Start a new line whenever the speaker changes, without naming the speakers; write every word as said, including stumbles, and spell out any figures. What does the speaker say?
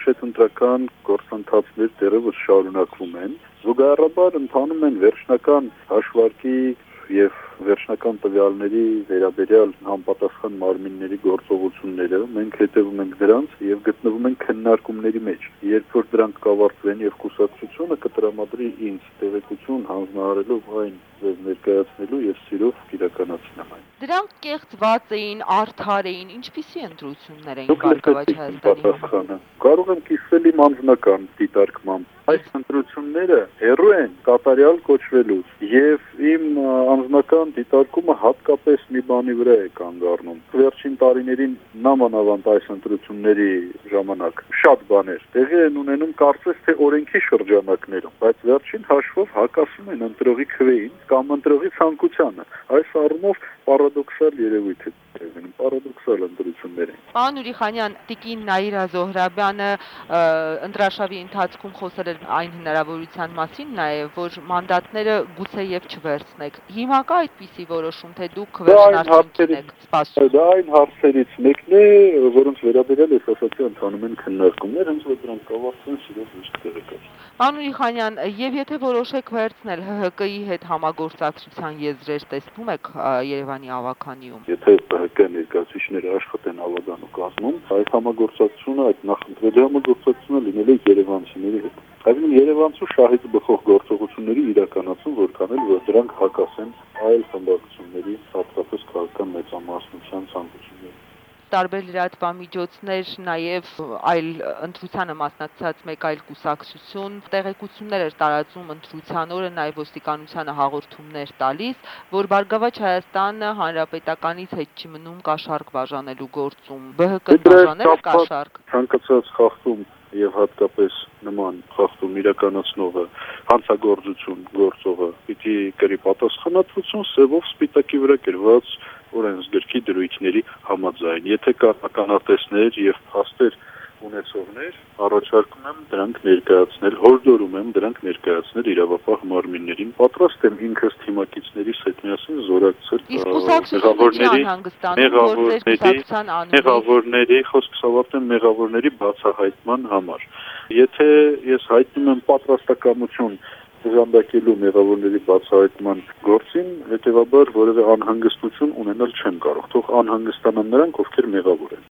այդ ընտրական գործընթացներ դեռևս շարունակվում են։ Զուգահեռաբար ընթանում են վերջնական հաշվարկի եւ վերջնական տվյալների վերաբերյալ համապատասխան մարմինների գործողությունները, մենք հետևում ենք դրանց եւ գտնվում ենք քննարկումների մեջ։ Երբ որ դրանք կավարտվեն եւ կուսակցությունը կտրամադրի ինձ տեղեկություն հանձնարարելով այն ձեզ ներկայացնելու եւ սիրով իրականացնեմ այն։
Դրանք կեղծված էին, արդար էին, ինչպիսի ընտրություններ էին Բարգավաճ Հայաստանի։
Կարող եմ կիսվել իմ անձնական դիտարկմամբ։ Այս ընտրությունները հեռու են կատարյալ կոչվելուց եւ իմ անձնական դիտարկումը հատկապես մի բանի վրա է կանգ առնում։ Վերջին տարիներին նամանավանդ այս ընտրությունների ժամանակ շատ բաներ տեղի են ունենում կարծես թե օրենքի շրջանակներում, բայց վերջին հաշվով հակասում են ընտրողի քվեին կամ ընտրողի ցանկությանը։ Այս առումով պարադոքսալ երևույթ է եղել, պարադոքսալ ընտրություններ են։
Պարոն Ուրիխանյան, տիկին Նաիրա Զոհրաբյանը ընտրաշավի ընթացքում խոսել էր այն հնարավորության մասին նաև, որ մանդատները գուցեև չվերցնեք։ Հիմա կա այդպիսի որոշում, թե դուք վերջնարդյունքին եք սպասում։
Դա այն հարցերից մեկն է, որոնց վերաբերյալ ես ասացի ընթանում են քննարկումներ, հենց որ դրանք կավարտվեն, սիրով միշտ տեղեկացրու։
Պարոն Ուրիխանյան, եւ եթե որոշեք վերցնել Հ Հ Կ-ի հետ համագործակցության եզրեր տեսնում եք Երևանի ավականիում։
Եթե Հ Հ Կ ներկայացուցիչները աշխատեն ավագանու կազմում, այդ համագործակցությունը, այդ նախընտրելի համագործակցությունը լինել է երևանցիների հետ։ Այսինքն երևանցու շահից բխող գործողությունների իրականացում, որքան էլ որ դրանք հակասեն այլ խմբակցությունների, հատկապես քաղաքական մեծամասնության ցանկություններին։
Տարբեր լրատվամիջոցներ, նաև այլ ընտրությանը մասնակցած մեկ այլ կուսակցություն տեղեկություններ էր տարածում ընտրության օրը, նաև ոստիկանությանը հաղորդումներ տալիս, որ Բարգավաճ Հայաստանը հանրապետականից հետ չի մնում կաշառք բաժանելու գործում։ Բ Հ Կն բաժանել է կաշառք։
Ցանկացած խախտում եւ հատկապես նման խախտում իրականացնողը հանցագործություն գործողը պիտի կրի պատասխանատվություն սևով սպիտակի վրա գրված օրենսգրքի դրույթների համաձայն։ Եթե կա ականատեսներ եւ փաստեր ունեցողներ, առաջարկում եմ դրանք ներկայացնել, հորդորում եմ դրանք ներկայացնել իրավապահ մարմիններին, պատրաստ եմ ինքս թիմակիցներիս հետ միասին զորակցել մեղավորների, խոսքս ավարտեմ մեղավորների բացահայտման համար։ Եթե ես հայտնում եմ պատրաստակամություն բժանդակելու մեղավորների բացահայտման գործին, հետեւաբար որևէ անհանգստություն ունենալ չեմ կարող։ Թող անհանգստանան նրանք, ովքեր մեղավոր են։